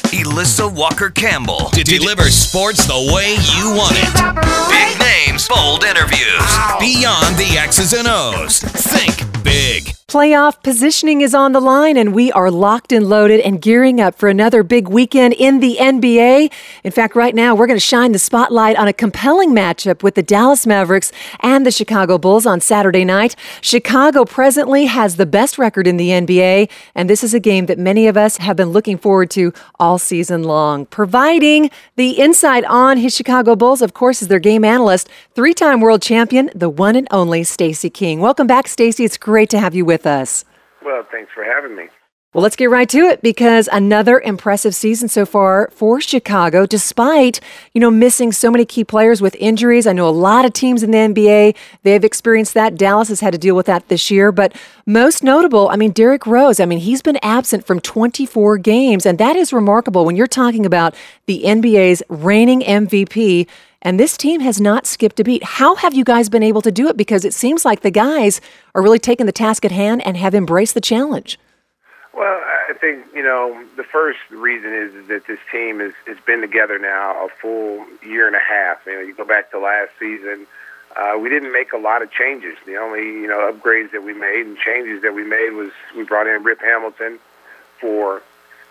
Elissa Walker-Campbell to deliver sports the way you want it. Big names, bold interviews. Beyond the X's and O's. Think big. Playoff positioning is on the line, and we are locked and loaded and gearing up for another big weekend in the NBA. In fact, right now, we're going to shine the spotlight on a compelling matchup with the Dallas Mavericks and the Chicago Bulls on Saturday night. Chicago presently has the best record in the NBA, and this is a game that many of us have been looking forward to all season long. Providing the insight on his Chicago Bulls, of course, is their game analyst, three-time world champion, the one and only Stacey King. Welcome back, Stacey. It's great to have you with us. Well, thanks for having me. Well, let's get right to it because another impressive season so far for Chicago, despite, missing so many key players with injuries. I know a lot of teams in the NBA, they've experienced that. Dallas has had to deal with that this year. But most notable, Derrick Rose, he's been absent from 24 games, and that is remarkable when you're talking about the NBA's reigning MVP. And this team has not skipped a beat. How have you guys been able to do it? Because it seems like the guys are really taking the task at hand and have embraced the challenge. Well, I think, the first reason is that this team has been together now a full year and a half. You go back to last season, we didn't make a lot of changes. The only, upgrades that we made and changes that we made was we brought in Rip Hamilton for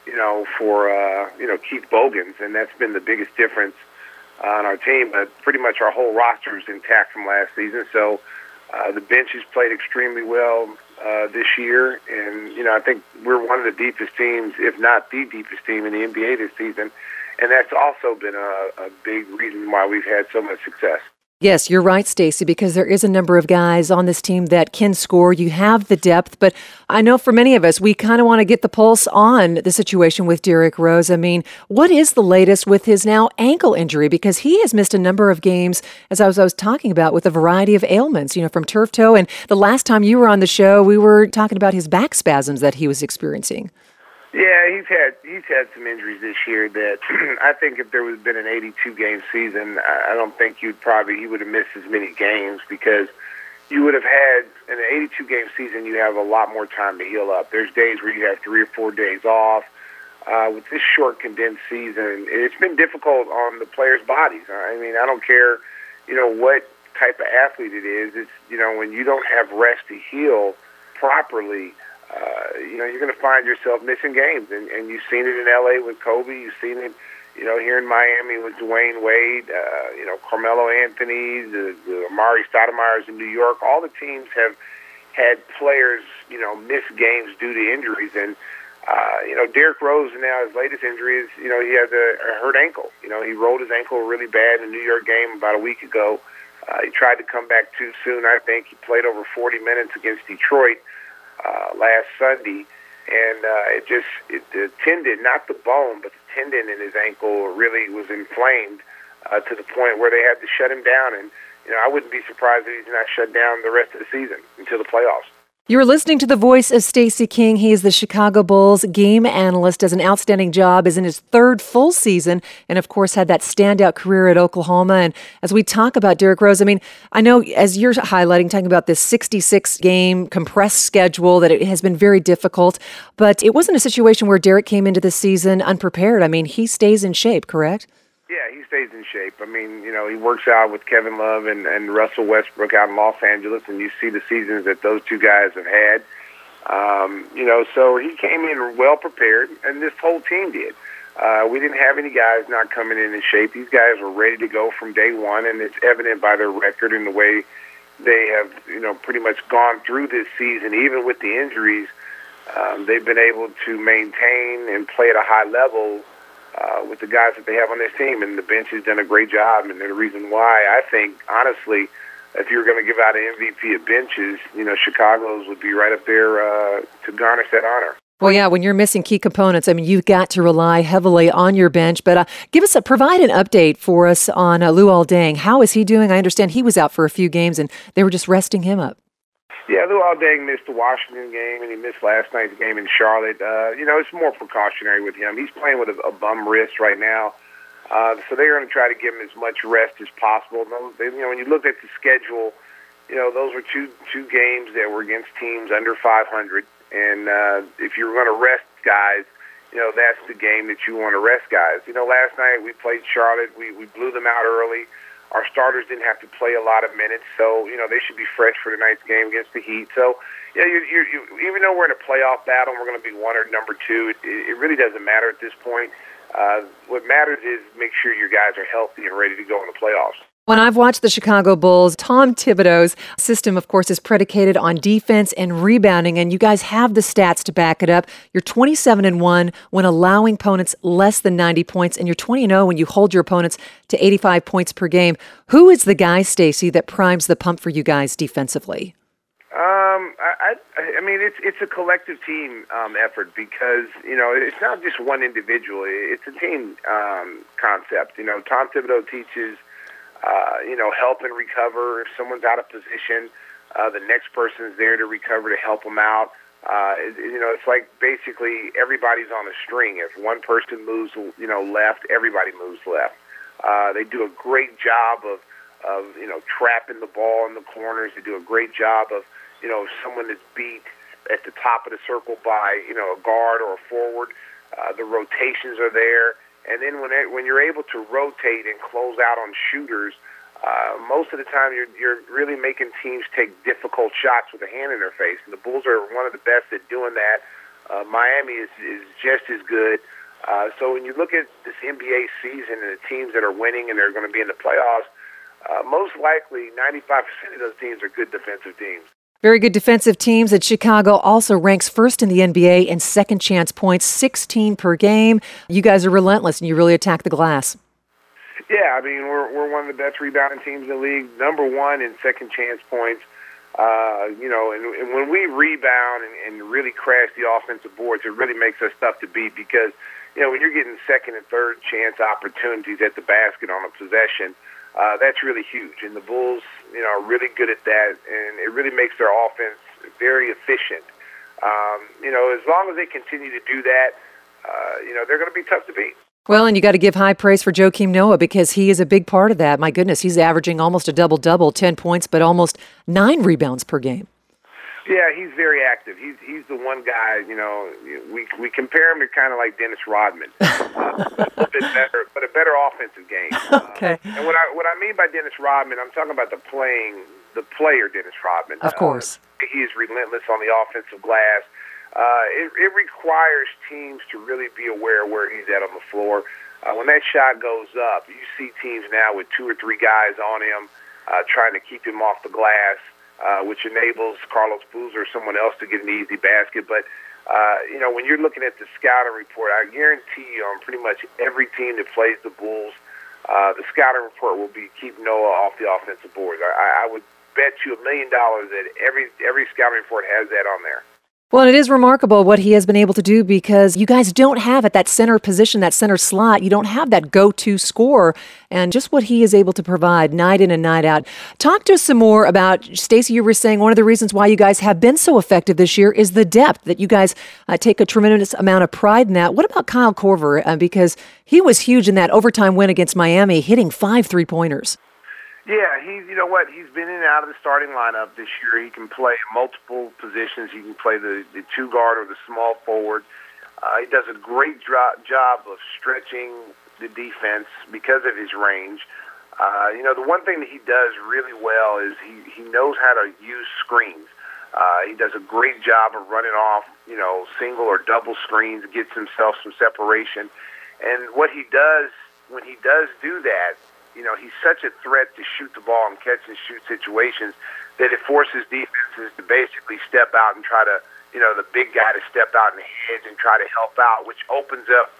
Keith Bogans, and that's been the biggest difference on our team. But pretty much our whole roster is intact from last season. So the bench has played extremely well this year, and I think we're one of the deepest teams, if not the deepest team in the NBA this season, and that's also been a big reason why we've had so much success. Yes, you're right, Stacey, because there is a number of guys on this team that can score. You have the depth, but I know for many of us, we kind of want to get the pulse on the situation with Derrick Rose. What is the latest with his now ankle injury? Because he has missed a number of games, as I was talking about, with a variety of ailments, from turf toe. And the last time you were on the show, we were talking about his back spasms that he was experiencing. Yeah, he's had some injuries this year that I think if there would have been an 82-game season, I don't think he would have missed as many games, because you would have had, in an 82-game season, you have a lot more time to heal up. There's days where you have 3 or 4 days off. With this short, condensed season, it's been difficult on the players' bodies. I don't care, what type of athlete it is. It's, when you don't have rest to heal properly, you're going to find yourself missing games, and you've seen it in L.A. with Kobe. You've seen it, here in Miami with Dwayne Wade, Carmelo Anthony, the Amari Stoudemire's in New York. All the teams have had players, miss games due to injuries, and Derrick Rose now, his latest injury is, he has a hurt ankle. He rolled his ankle really bad in the New York game about a week ago. He tried to come back too soon. I think he played over 40 minutes against Detroit last Sunday, and the tendon, not the bone, but the tendon in his ankle really was inflamed to the point where they had to shut him down. And I wouldn't be surprised if he's not shut down the rest of the season until the playoffs. You're listening to the voice of Stacey King. He is the Chicago Bulls game analyst, does an outstanding job, is in his third full season, and of course had that standout career at Oklahoma. And as we talk about Derrick Rose, I know as you're highlighting, talking about this 66-game compressed schedule, that it has been very difficult, but it wasn't a situation where Derrick came into the season unprepared. He stays in shape, correct? Yeah, he stays in shape. He works out with Kevin Love and Russell Westbrook out in Los Angeles, and you see the seasons that those two guys have had. So he came in well prepared, and this whole team did. We didn't have any guys not coming in shape. These guys were ready to go from day one, and it's evident by their record and the way they have, pretty much gone through this season. Even with the injuries, they've been able to maintain and play at a high level with the guys that they have on this team, and the bench has done a great job. And the reason why, I think, honestly, if you were going to give out an MVP of benches, Chicago's would be right up there to garnish that honor. Well, yeah, when you're missing key components, you've got to rely heavily on your bench. But provide an update for us on Luol Deng. How is he doing? I understand he was out for a few games, and they were just resting him up. Yeah, Luol Deng missed the Washington game, and he missed last night's game in Charlotte. It's more precautionary with him. He's playing with a bum wrist right now, so they're going to try to give him as much rest as possible. When you look at the schedule, those were two games that were against teams under 500, and if you're going to rest guys, that's the game that you want to rest guys. Last night we played Charlotte. We blew them out early. Our starters didn't have to play a lot of minutes, so, they should be fresh for tonight's game against the Heat. So, you even though we're in a playoff battle and we're going to be one or number two, it really doesn't matter at this point. What matters is make sure your guys are healthy and ready to go in the playoffs. When I've watched the Chicago Bulls, Tom Thibodeau's system, of course, is predicated on defense and rebounding, and you guys have the stats to back it up. You're 27-1 when allowing opponents less than 90 points, and you're 20-0 when you hold your opponents to 85 points per game. Who is the guy, Stacey, that primes the pump for you guys defensively? I mean, it's a collective team effort because, it's not just one individual. It's a team concept. Tom Thibodeau teaches help and recover. If someone's out of position, the next person's there to recover to help them out. It's like basically everybody's on a string. If one person moves, left, everybody moves left. They do a great job of trapping the ball in the corners. They do a great job of, if someone is beat at the top of the circle by, a guard or a forward, the rotations are there. And then when you're able to rotate and close out on shooters, most of the time you're really making teams take difficult shots with a hand in their face. And the Bulls are one of the best at doing that. Miami is just as good. So when you look at this NBA season and the teams that are winning and they're going to be in the playoffs, most likely 95% of those teams are good defensive teams. Very good defensive teams, and Chicago also ranks first in the NBA in second chance points, 16 per game. You guys are relentless, and you really attack the glass. Yeah, I mean, we're one of the best rebounding teams in the league, number one in second chance points. And when we rebound and really crash the offensive boards, it really makes us tough to beat because, when you're getting second and third chance opportunities at the basket on a possession, that's really huge. And the Bulls, are really good at that, and it really makes their offense very efficient. As long as they continue to do that, they're going to be tough to beat. Well, and you got to give high praise for Joakim Noah because he is a big part of that. My goodness, he's averaging almost a double-double, 10 points, but almost 9 rebounds per game. Yeah, he's very active. He's the one guy, we compare him to kind of like Dennis Rodman, a little bit better, but a better offensive game. Okay. And what I mean by Dennis Rodman, I'm talking about the player Dennis Rodman. Of course. He is relentless on the offensive glass. It requires teams to really be aware of where he's at on the floor. When that shot goes up, you see teams now with 2 or 3 guys on him trying to keep him off the glass. Which enables Carlos Boozer or someone else to get an easy basket. But, when you're looking at the scouting report, I guarantee you on pretty much every team that plays the Bulls, the scouting report will be keep Noah off the offensive boards. I would bet you $1 million that every scouting report has that on there. Well, it is remarkable what he has been able to do because you guys don't have at that center position, that center slot, you don't have that go-to scorer, and just what he is able to provide night in and night out. Talk to us some more about, Stacey, you were saying one of the reasons why you guys have been so effective this year is the depth, that you guys take a tremendous amount of pride in that. What about Kyle Korver? Because he was huge in that overtime win against Miami, hitting 5 3-pointers. Yeah, he's been in and out of the starting lineup this year. He can play multiple positions. He can play the 2 guard or the small forward. He does a great job of stretching the defense because of his range. The one thing that he does really well is he knows how to use screens. He does a great job of running off, single or double screens, gets himself some separation. And what he does, when he does do that, he's such a threat to shoot the ball and catch and shoot situations that it forces defenses to basically step out and try to, the big guy to step out and hedge and try to help out, which opens up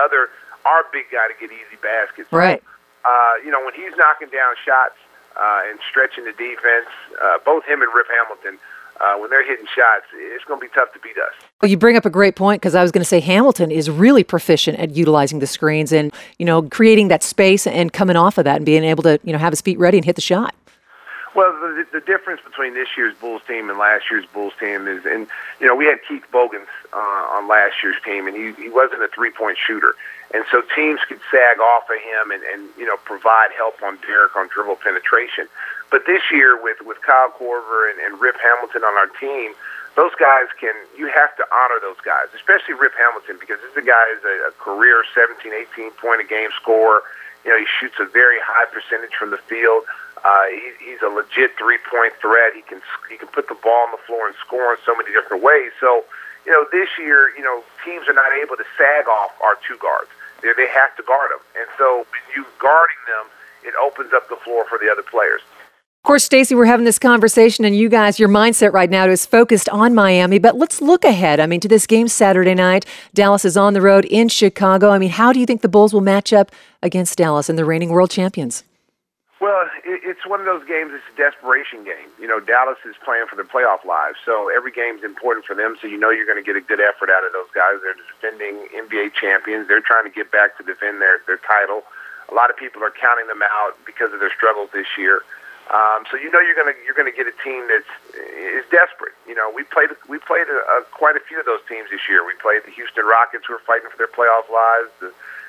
our big guy to get easy baskets. Right. When he's knocking down shots and stretching the defense, both him and Rip Hamilton, when they're hitting shots, it's going to be tough to beat us. Well, you bring up a great point because I was going to say Hamilton is really proficient at utilizing the screens and, creating that space and coming off of that and being able to, have his feet ready and hit the shot. Well, the difference between this year's Bulls team and last year's Bulls team is, we had Keith Bogans on last year's team, and he wasn't a three-point shooter. And so teams could sag off of him and provide help on Derek on dribble penetration. But this year with Kyle Korver and Rip Hamilton on our team, those guys you have to honor those guys, especially Rip Hamilton, because this guy is a career 17, 18-point-a-game scorer. You know, he shoots a very high percentage from the field. He's a legit three-point threat. He can put the ball on the floor and score in so many different ways. So, you know, this year, you know, teams are not able to sag off our two guards. They have to guard them. And so when you guarding them, it opens up the floor for the other players. Of course, Stacey, we're having this conversation, and you guys, your mindset right now is focused on Miami. But let's look ahead, to this game Saturday night. Dallas is on the road in Chicago. How do you think the Bulls will match up against Dallas and the reigning world champions? Well, it's one of those games, it's a desperation game. You know, Dallas is playing for their playoff lives, so every game is important for them, so you know you're going to get a good effort out of those guys. They're defending NBA champions. They're trying to get back to defend their title. A lot of people are counting them out because of their struggles this year. So you know you're gonna get a team that is desperate. You know, we played quite a few of those teams this year. We played the Houston Rockets, who are fighting for their playoff lives. The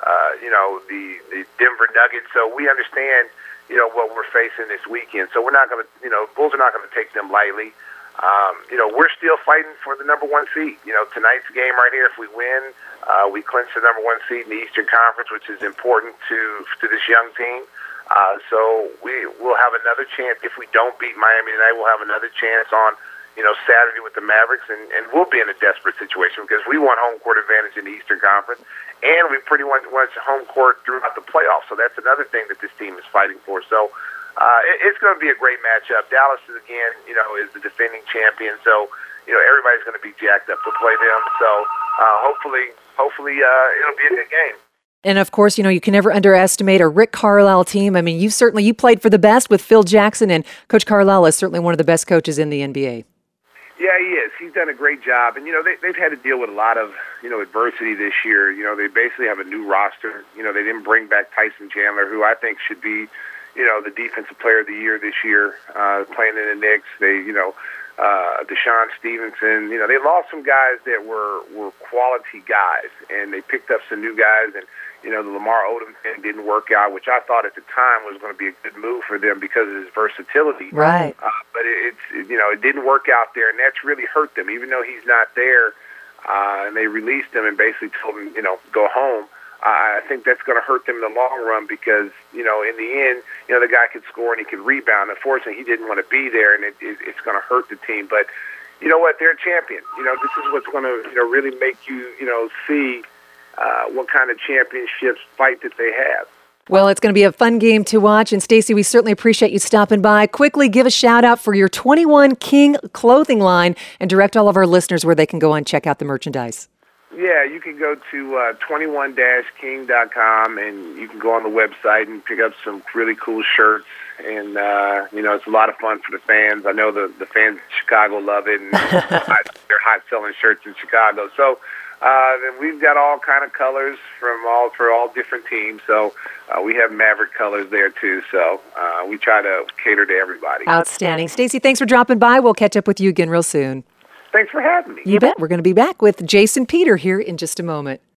Denver Nuggets. So we understand, you know, what we're facing this weekend. So we're not going to, you know, Bulls are not going to take them lightly. You know, we're still fighting for the number one seed. You know, tonight's game right here, if we win, we clinch the number one seed in the Eastern Conference, which is important to this young team. So we will have another chance. If we don't beat Miami tonight, we'll have another chance on, you know, Saturday with the Mavericks, and we'll be in a desperate situation because we want home court advantage in the Eastern Conference, and we pretty much want home court throughout the playoffs. So that's another thing that this team is fighting for. So it's going to be a great matchup. Dallas is, again, you know, is the defending champion. So, you know, everybody's going to be jacked up to play them. So hopefully it'll be a good game. And of course, you know, you can never underestimate a Rick Carlisle team. You played for the best with Phil Jackson, and Coach Carlisle is certainly one of the best coaches in the NBA. Yeah, he is. He's done a great job. And, you know, they've had to deal with a lot of, you know, adversity this year. You know, they basically have a new roster. You know, they didn't bring back Tyson Chandler, who I think should be, you know, the defensive player of the year this year, playing in the Knicks. They, you know, Deshaun Stevenson, you know, they lost some guys that were quality guys, and they picked up some new guys. And, you know, the Lamar Odom thing didn't work out, which I thought at the time was going to be a good move for them because of his versatility. Right. But it didn't work out there, and that's really hurt them. Even though he's not there, and they released him and basically told him, you know, go home. I think that's going to hurt them in the long run because, you know, in the end, you know, the guy could score and he could rebound. Unfortunately, he didn't want to be there, and it's going to hurt the team. But you know what? They're a champion. You know, this is what's going to, you know, really make you, you know, see what kind of championships fight that they have. Well, it's going to be a fun game to watch. And Stacey, we certainly appreciate you stopping by. Quickly give a shout out for your 21 King clothing line and direct all of our listeners where they can go and check out the merchandise. Yeah, you can go to 21-king.com, and you can go on the website and pick up some really cool shirts. And, you know, it's a lot of fun for the fans. I know the fans in Chicago love it, and they're hot selling shirts in Chicago. So we've got all kind of colors for all different teams. So we have Maverick colors there, too. So we try to cater to everybody. Outstanding. Stacey, thanks for dropping by. We'll catch up with you again real soon. Thanks for having me. You bet. We're going to be back with Jason Peter here in just a moment.